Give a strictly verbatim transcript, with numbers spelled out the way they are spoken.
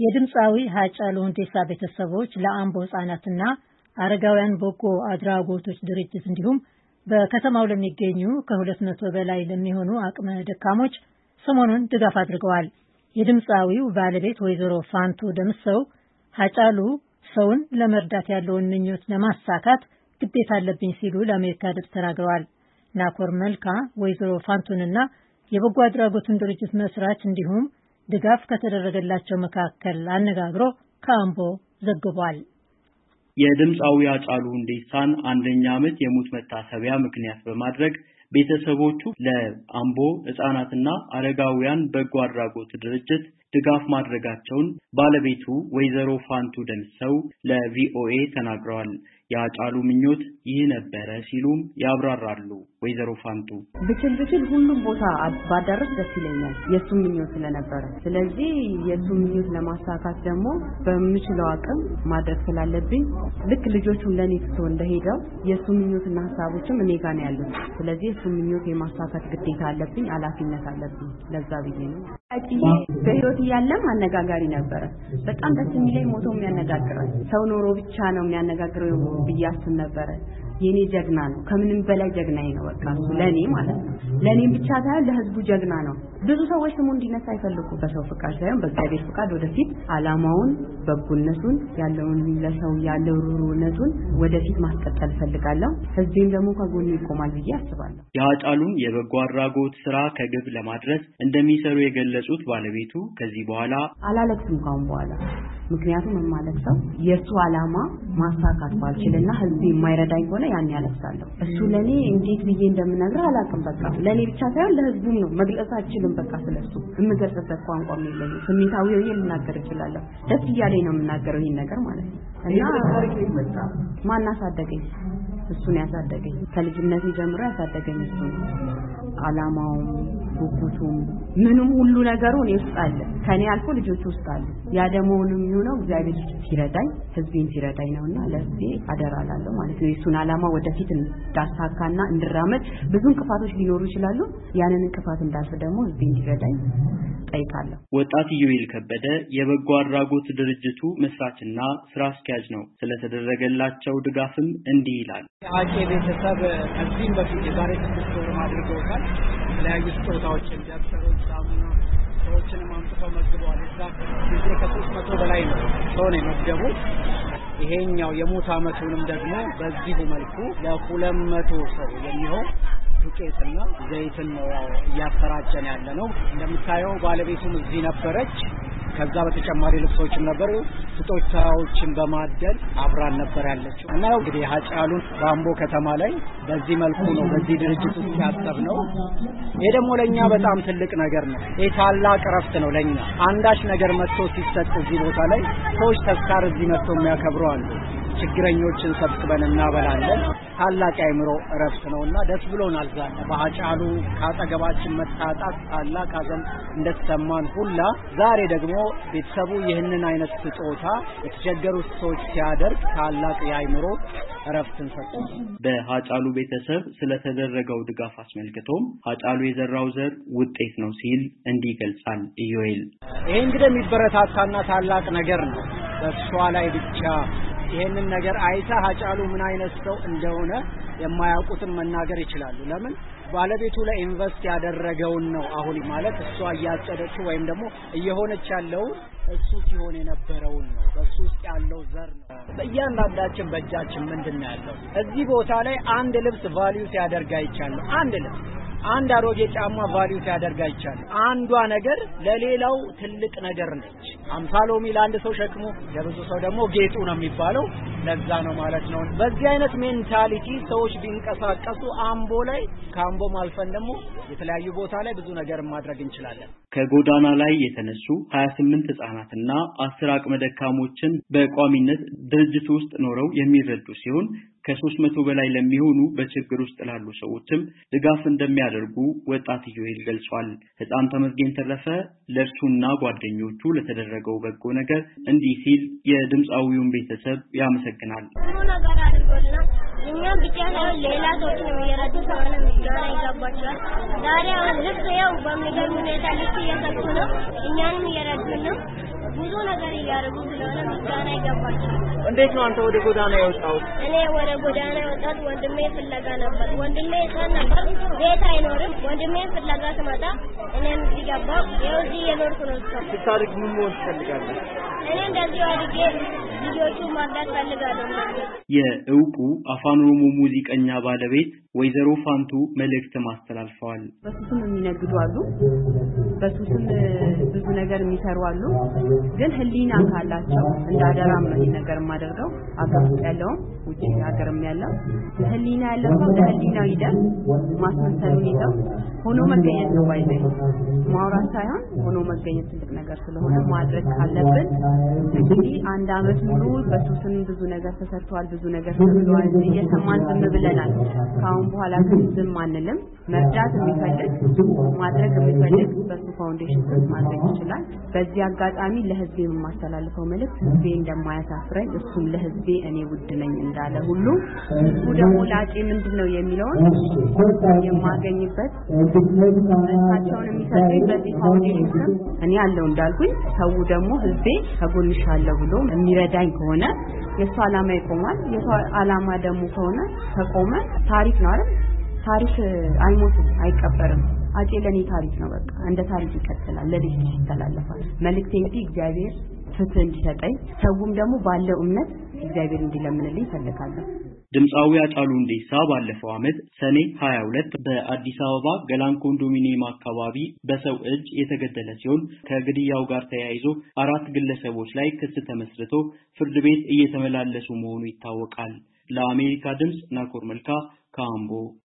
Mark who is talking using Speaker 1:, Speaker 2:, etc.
Speaker 1: የድምፃዊ ሃጫሉ ሁንዴሳ ቤተሰቦች ለአምቦ ህጻናትና አረጋውያን በጎ አድራጎቶች ድርጅት እንዲሁም በከተማው ለሚገኙ ከሁለት መቶ በላይ ለሚሆኑ አቅመ ደካሞች ሰሞኑን ድጋፍ አድርገዋል። የድምፃዊው ባለቤት ወይዘሮ ፋንቱ ደምሰው ሃጫሉ ሰውን ለመርዳት ያለውን ምኞት ለማሳካት ግዴታ አለብኝ ሲሉ ለአሜሪካ ድምፅ ተናግረዋል። ናኮር መልካ ወይዘሮ ፋንቱንና የበጎ አድራጎቱን ድርጅት መስራች እንዲሁም ድጋፍ ከተደረገላቸው መካከል አነጋግሮ ከአምቦ ዘግቧል።
Speaker 2: የድምፃዊ ሃጫሉ ሁንዴሳን አንደኛ ዓመት የሞት መታሰቢያ ምክንያት በማድረግ ቤተሰቦቹ ለአምቦ ህጻናትና አረጋውያን በጎ አድራጎት ድርጅት ድጋፍ ማድረጋቸውን ባለቤቱ ወይዘሮ ፋንቱ ደምሰው ለቪኦኤ ተናግረዋል። የሃጫሉ ምኞት ይህ ነበረ ሲሉም ያብራራሉ። ወይዘሮ ፋንቱ
Speaker 3: ብችል ብችል ሁሉም ቦታ ባዳረስ ደስ ይለኛል የሱ ምኞት ስለነበረ፣ ስለዚህ የሱ ምኞት ለማሳካት ደግሞ በምችለው አቅም ማድረግ ስላለብኝ ልክ ልጆቹን ለኔ ትቶ እንደሄደው የሱ ምኞትና ሐሳቦችም እኔ ጋር ነው ያሉት። ስለዚህ የሱ ምኞት የማሳካት ግዴታ አለብኝ፣ ኃላፊነት አለብኝ። ለዛ ብዬ ነው አጪ በህይወት ያለም አነጋጋሪ ነበረ። በጣም ደስ የሚለኝ ሞቶ የሚያነጋግረው ሰው ኖሮ ብቻ ነው የሚያነጋግረው ብያስብ ነበረ። የኔ ጀግና ነው፣ ከምንም በላይ ጀግናዬ ነው። በቃ እሱ ለኔ ማለት ነው። ለኔ ብቻ ሳይሆን ለህዝቡ ጀግና ነው። ብዙ ሰዎች ስሙ እንዲነሳ አይፈልጉም። በሰው ፍቃድ ሳይሆን በእግዚአብሔር ፍቃድ ወደፊት አላማውን፣ በጎነቱን፣ ያለውን ለሰው ያለው ሩሩነቱን ወደፊት ማስቀጠል ፈልጋለሁ። ህዝቤም ደግሞ ከጎኑ ይቆማል ብዬ አስባለሁ።
Speaker 2: የሃጫሉን የበጎ አድራጎት ስራ ከግብ ለማድረስ እንደሚሰሩ የገለጹት ባለቤቱ ከዚህ በኋላ
Speaker 3: አላለቅስም ካሁን በኋላ ምክንያቱም ማለት ሰው የሱ አላማ ማሳካት ባልችልና ህዝብ የማይረዳኝ ሆነ ያን ያለቅሳለሁ። እሱ ለኔ እንዴት ብዬ እንደምነግርህ አላቅም። በቃ ለኔ ብቻ ሳይሆን ለህዝቡም ነው መግለጽ አልችልም። በቃ ስለሱ የምገልጽበት ቋንቋም የለኝም። ስሜታዊ ሆኜ ልናገር እችላለሁ። ደስ እያለኝ ነው የምናገረው ይሄን ነገር ማለት ነው። እና ማን አሳደገኝ? እሱን ያሳደገኝ ከልጅነቴ ጀምሮ ያሳደገኝ እሱ ነው። አላማው ጉጉቱም ምንም ሁሉ ነገሩ እኔ ውስጥ አለ፣ ከኔ አልፎ ልጆች ውስጥ አለ። ያ ደግሞ የሚሆነው እግዚአብሔር ሲረዳኝ ህዝቤን ሲረዳኝ ነውና ለህዝቤ አደራላለሁ ማለት ነው። የሱን አላማ ወደፊት እንዳሳካና እንድራመድ ብዙ እንቅፋቶች ሊኖሩ ይችላሉ። ያንን እንቅፋት እንዳልፍ ደግሞ ህዝቤን እንዲረዳኝ ጠይቃለሁ።
Speaker 2: ወጣት ዩኤል ከበደ የበጎ አድራጎት ድርጅቱ መስራችና ስራ አስኪያጅ ነው። ስለተደረገላቸው ድጋፍም እንዲህ ይላል።
Speaker 4: አቄ ቤተሰብ ከዚህም በፊት የዛሬ ስድስት ወር አድርገውታል። የተለያዩ ስጦታዎችን ደብተሮች፣ ሳሙና ሰዎችንም አምጥተው መግበዋል። እዛ ጊዜ ከሶስት መቶ በላይ ነው ሰው ነው የመገቡት። ይሄኛው የሞት ዓመቱንም ደግሞ በዚሁ መልኩ ለሁለት መቶ ሰው የሚሆን ዱቄትና ዘይትን ነው እያሰራጨን ያለ ነው። እንደምታየው ባለቤቱም እዚህ ነበረች። ከዛ በተጨማሪ ልብሶችም ነበሩ። ስጦታዎችን በማደል አብራን ነበር ያለችው እና እንግዲህ ሃጫሉን በአምቦ ከተማ ላይ በዚህ መልኩ ነው በዚህ ድርጅት ውስጥ ያሰብነው። ይሄ ደግሞ ለኛ በጣም ትልቅ ነገር ነው። ይሄ ታላቅ ረፍት ነው ለኛ። አንዳች ነገር መጥቶ ሲሰጥ እዚህ ቦታ ላይ ሰዎች ተስካር እዚህ መጥቶ የሚያከብሩ አሉ። ችግረኞችን ሰብስበን እናበላለን። ታላቅ አይምሮ ረፍት ነውና ደስ ብሎናል። ዛሬ በሃጫሉ ካጠገባችን መታጣት ታላቅ ሀዘን እንደተሰማን ሁላ ዛሬ ደግሞ ቤተሰቡ ይህንን አይነት ስጦታ የተቸገሩ ሰዎች ሲያደርግ ታላቅ የአይምሮ ረፍትን ሰጥቷል።
Speaker 2: በሃጫሉ ቤተሰብ ስለተደረገው ድጋፍ አስመልክቶም ሃጫሉ የዘራው ዘር ውጤት ነው ሲል እንዲህ ይገልጻል ኢዮኤል።
Speaker 4: ይሄ እንግዲህ የሚበረታታና ታላቅ ነገር ነው። በሷ ላይ ብቻ ይሄንን ነገር አይታ ሃጫሉ ምን አይነት ሰው እንደሆነ የማያውቁትን መናገር ይችላሉ። ለምን ባለቤቱ ላይ ኢንቨስት ያደረገውን ነው አሁን ማለት እሷ ያጨደችው ወይም ደግሞ እየሆነች ያለው እሱ ሲሆን የነበረውን ነው። በሱ ውስጥ ያለው ዘር ነው። በእያንዳንዳችን በእጃችን ምንድነው ያለው? እዚህ ቦታ ላይ አንድ ልብስ ቫልዩ ሲያደርግ አይቻለሁ። አንድ ልብስ አንድ አሮጌ ጫማ ቫልዩ ሲያደርግ አይቻለሁ። አንዷ ነገር ለሌላው ትልቅ ነገር ነች። አምሳ ሎሚ ለአንድ ሰው ሸክሙ ለብዙ ሰው ደግሞ ጌጡ ነው የሚባለው። ለዛ ነው ማለት ነው። በዚህ አይነት ሜንታሊቲ ሰዎች ቢንቀሳቀሱ አምቦ ላይ ከአምቦም አልፈን ደግሞ የተለያዩ ቦታ ላይ ብዙ ነገር ማድረግ እንችላለን።
Speaker 2: ከጎዳና ላይ የተነሱ ሀያ ስምንት ህጻናትና አስር አቅመ ደካሞችን በቋሚነት ድርጅቱ ውስጥ ኖረው የሚረዱ ሲሆን ከሶስት መቶ በላይ ለሚሆኑ በችግር ውስጥ ላሉ ሰዎችም ድጋፍ እንደሚያደርጉ ወጣት ዩኤል ገልጿል። ህፃን ተመስገን ተረፈ ለርሱና ጓደኞቹ ለተደረገው በጎ ነገር እንዲህ ሲል የድምፃዊውን ቤተሰብ ያመሰግናል።
Speaker 5: ነገር አድርጎልና እኛ ብቻ ነው ሌላ ሰዎች ነው የረዱ ሰውን ምስጋና ይገባቸዋል። ዛሬ አሁን ልክ ያው በሚገርም ሁኔታ ልክ እየሰጡ ነው፣ እኛንም እየረዱ ነው። ብዙ ነገር እያደረጉ ስለሆነ ምስጋና ይገባቸዋል።
Speaker 4: እንዴት ነው አንተ ወደ ጎዳና የወጣው?
Speaker 5: እኔ ወደ ጎዳና የወጣሁት ወንድሜ ፍለጋ ነበር። ወንድሜ ሕፃን ነበር፣ ቤት አይኖርም። ወንድሜ ፍለጋ ስመጣ እኔም እዚህ ገባሁ። ይኸው እዚህ እየኖርኩ ነው።
Speaker 4: ስታድግ ምን መሆን ትፈልጋለህ?
Speaker 5: እኔ እንደዚህ አድጌ ልጆቹ ማርዳት ፈልጋለሁ።
Speaker 2: የእውቁ አፋን ኦሮሞ ሙዚቀኛ ባለቤት ወይዘሮ ፋንቱ መልእክት ማስተላልፈዋል።
Speaker 3: በሱስም የሚነግዱ አሉ፣ በሱስም ብዙ ነገር የሚሰሩ አሉ። ግን ህሊና ካላቸው እንዳደራም ነው ነገር ማደርገው አገር ውስጥ ያለው ውጪ ሀገርም ያለው ህሊና ያለው ሰው ለህሊናው ይደር ማስመሰሉን ይዘው ሆኖ መገኘት ነው ባይዘ ማውራት ሳይሆን ሆኖ መገኘት ትልቅ ነገር ስለሆነ ማድረግ ካለበት እንግዲህ አንድ አመት ሙሉ በሱስም ብዙ ነገር ተሰርቷል፣ ብዙ ነገር ተብሏል፣ እየሰማን ዝም ብለናል። ካሁን በኋላ ግን ዝም አንልም። መርዳት የሚፈልግ ማድረግ የሚፈልግ በሱ ፋውንዴሽን ስም ማድረግ ይችላል። በዚህ አጋጣሚ ለህዝብ የማስተላልፈው መልእክት ህዝቤ እንደማያሳፍረኝ እሱም ለህዝቤ እኔ ውድ ነኝ እንዳለ ሁሉ ህዝቡ ደግሞ ላጤ ምንድነው የሚለውን የማገኝበት እሳቸውን የሚሰጡኝ በዚህ ፋውንዴሽን ስም እኔ ያለው እንዳልኩኝ ሰው ደግሞ ህዝቤ ከጎንሻለሁ ብሎ የሚረዳኝ ከሆነ የሱ ዓላማ ይቆማል። የሱ ዓላማ ደግሞ ከሆነ ተቆመ ታሪክ ነው አይደል? ታሪክ አይሞትም፣ አይቀበርም። አጬ ለኔ ታሪክ ነው። በቃ እንደ ታሪክ ይቀጥላል፣ ለልጅ ልጅ ይተላለፋል። መልእክቴ እንግዲህ እግዚአብሔር ፍትህ እንዲሰጠኝ ሰውም ደግሞ ባለው እምነት እግዚአብሔር እንዲለምንልኝ ፈልጋለሁ።
Speaker 2: ድምጻዊ ሃጫሉ ሁንዴሳ ባለፈው አመት ሰኔ ሃያ ሁለት በአዲስ አበባ ገላን ኮንዶሚኒየም አካባቢ በሰው እጅ የተገደለ ሲሆን ከግድያው ጋር ተያይዞ አራት ግለሰቦች ላይ ክስ ተመስርቶ ፍርድ ቤት እየተመላለሱ መሆኑ ይታወቃል። ለአሜሪካ ድምጽ ናኮር መልካ ካምቦ